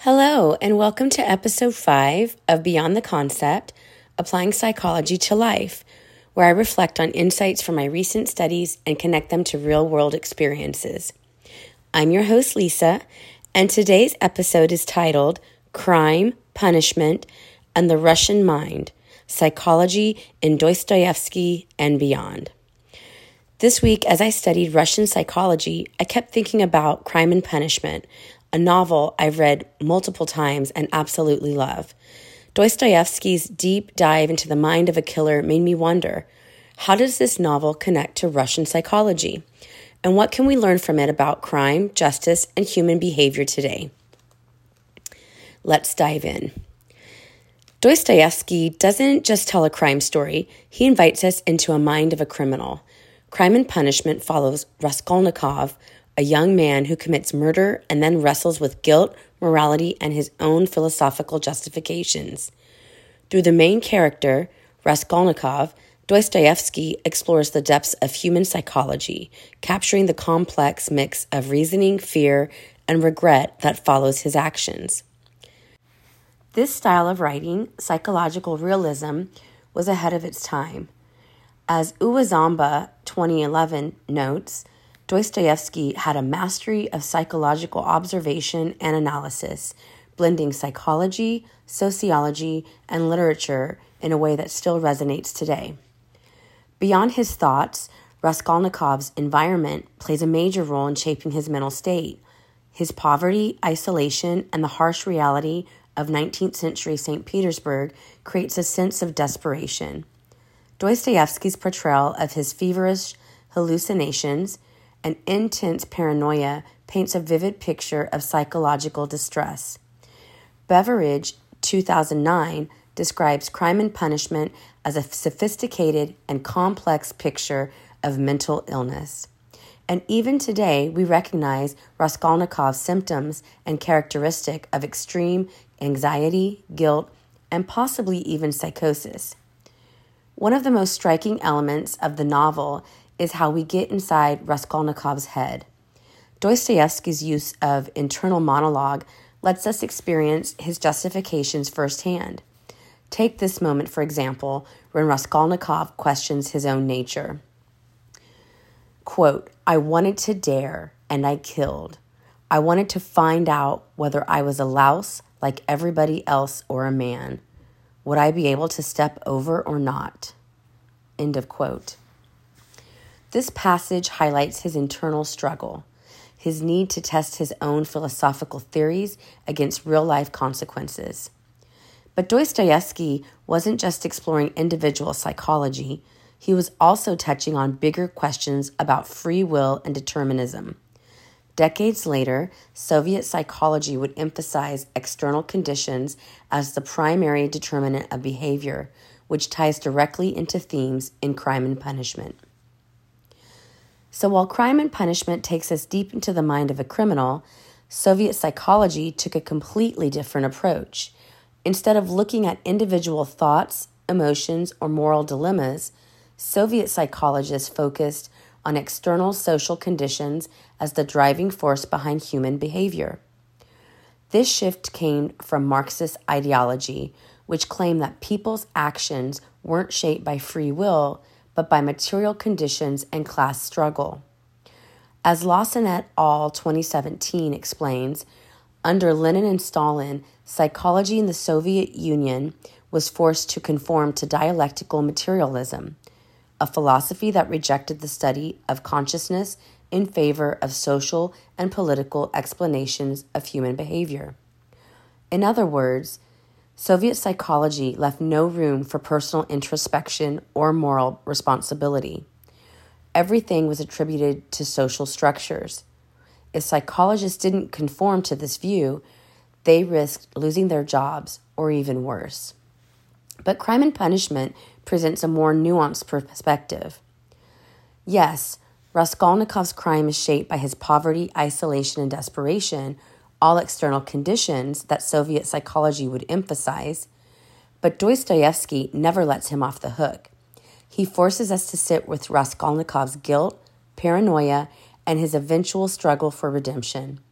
Hello, and welcome to episode 5 of Beyond the Concept, Applying Psychology to Life, where I reflect on insights from my recent studies and connect them to real-world experiences. I'm your host, Lisa, and today's episode is titled Crime, Punishment, and the Russian Mind, Psychology in Dostoevsky and Beyond. This week, as I studied Russian psychology, I kept thinking about Crime and Punishment, a novel I've read multiple times and absolutely love. Dostoevsky's deep dive into the mind of a killer made me wonder, how does this novel connect to Russian psychology? And what can we learn from it about crime, justice, and human behavior today? Let's dive in. Dostoevsky doesn't just tell a crime story, he invites us into a mind of a criminal. Crime and Punishment follows Raskolnikov, a young man who commits murder and then wrestles with guilt, morality, and his own philosophical justifications. Through the main character, Raskolnikov, Dostoevsky explores the depths of human psychology, capturing the complex mix of reasoning, fear, and regret that follows his actions. This style of writing, psychological realism, was ahead of its time. As Uwazamba 2011 notes, Dostoevsky had a mastery of psychological observation and analysis, blending psychology, sociology, and literature in a way that still resonates today. Beyond his thoughts, Raskolnikov's environment plays a major role in shaping his mental state. His poverty, isolation, and the harsh reality of 19th century St. Petersburg creates a sense of desperation. Dostoevsky's portrayal of his feverish hallucinations and intense paranoia paints a vivid picture of psychological distress. Beveridge, 2009, describes Crime and Punishment as a sophisticated and complex picture of mental illness. And even today, we recognize Raskolnikov's symptoms and characteristic of extreme anxiety, guilt, and possibly even psychosis. One of the most striking elements of the novel is how we get inside Raskolnikov's head. Dostoevsky's use of internal monologue lets us experience his justifications firsthand. Take this moment, for example, when Raskolnikov questions his own nature. Quote, "I wanted to dare, and I killed. I wanted to find out whether I was a louse like everybody else or a man. Would I be able to step over or not?" End of quote. This passage highlights his internal struggle, his need to test his own philosophical theories against real-life consequences. But Dostoevsky wasn't just exploring individual psychology, he was also touching on bigger questions about free will and determinism. Decades later, Soviet psychology would emphasize external conditions as the primary determinant of behavior, which ties directly into themes in Crime and Punishment. So while Crime and Punishment takes us deep into the mind of a criminal, Soviet psychology took a completely different approach. Instead of looking at individual thoughts, emotions, or moral dilemmas, Soviet psychologists focused on external social conditions as the driving force behind human behavior. This shift came from Marxist ideology, which claimed that people's actions weren't shaped by free will, but by material conditions and class struggle. As Lawson et al. 2017 explains, under Lenin and Stalin, psychology in the Soviet Union was forced to conform to dialectical materialism, a philosophy that rejected the study of consciousness in favor of social and political explanations of human behavior. In other words, Soviet psychology left no room for personal introspection or moral responsibility. Everything was attributed to social structures. If psychologists didn't conform to this view, they risked losing their jobs or even worse. But Crime and Punishment presents a more nuanced perspective. Yes, Raskolnikov's crime is shaped by his poverty, isolation, and desperation, all external conditions that Soviet psychology would emphasize, but Dostoevsky never lets him off the hook. He forces us to sit with Raskolnikov's guilt, paranoia, and his eventual struggle for redemption.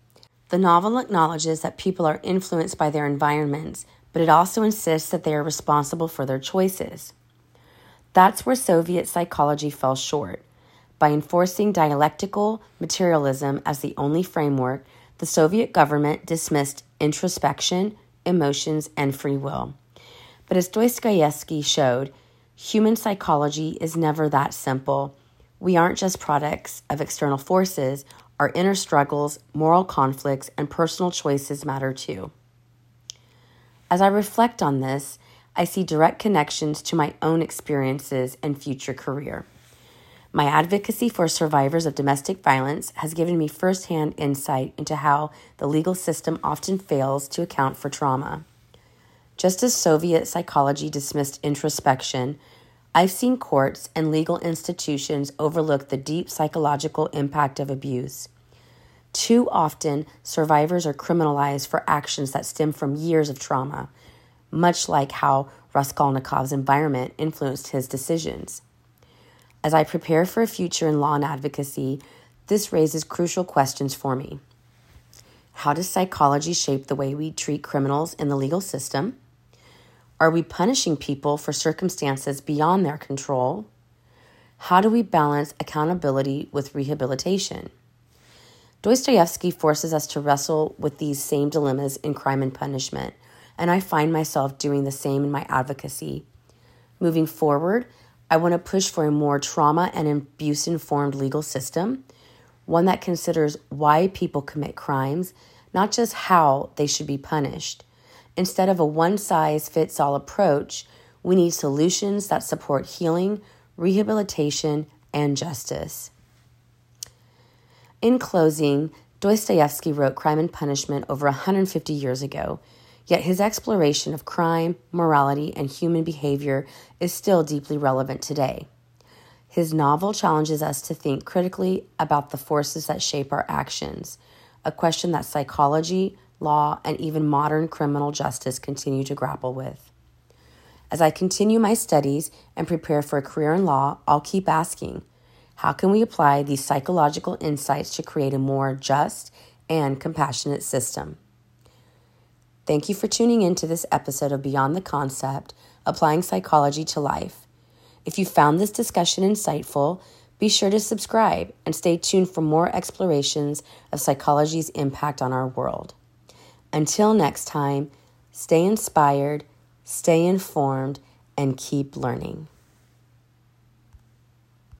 The novel acknowledges that people are influenced by their environments, but it also insists that they are responsible for their choices. That's where Soviet psychology fell short. By enforcing dialectical materialism as the only framework, the Soviet government dismissed introspection, emotions, and free will. But as Dostoevsky showed, human psychology is never that simple. We aren't just products of external forces. Our inner struggles, moral conflicts, and personal choices matter too. As I reflect on this, I see direct connections to my own experiences and future career. My advocacy for survivors of domestic violence has given me firsthand insight into how the legal system often fails to account for trauma. Just as Soviet psychology dismissed introspection, I've seen courts and legal institutions overlook the deep psychological impact of abuse. Too often, survivors are criminalized for actions that stem from years of trauma, much like how Raskolnikov's environment influenced his decisions. As I prepare for a future in law and advocacy, this raises crucial questions for me. How does psychology shape the way we treat criminals in the legal system? Are we punishing people for circumstances beyond their control? How do we balance accountability with rehabilitation? Dostoevsky forces us to wrestle with these same dilemmas in Crime and Punishment, and I find myself doing the same in my advocacy. Moving forward, I want to push for a more trauma and abuse-informed legal system, one that considers why people commit crimes, not just how they should be punished. Instead of a one-size-fits-all approach, we need solutions that support healing, rehabilitation, and justice. In closing, Dostoevsky wrote Crime and Punishment over 150 years ago, yet his exploration of crime, morality, and human behavior is still deeply relevant today. His novel challenges us to think critically about the forces that shape our actions, a question that psychology, law, and even modern criminal justice continue to grapple with. As I continue my studies and prepare for a career in law, I'll keep asking, how can we apply these psychological insights to create a more just and compassionate system? Thank you for tuning in to this episode of Beyond the Concept, Applying Psychology to Life. If you found this discussion insightful, be sure to subscribe and stay tuned for more explorations of psychology's impact on our world. Until next time, stay inspired, stay informed, and keep learning.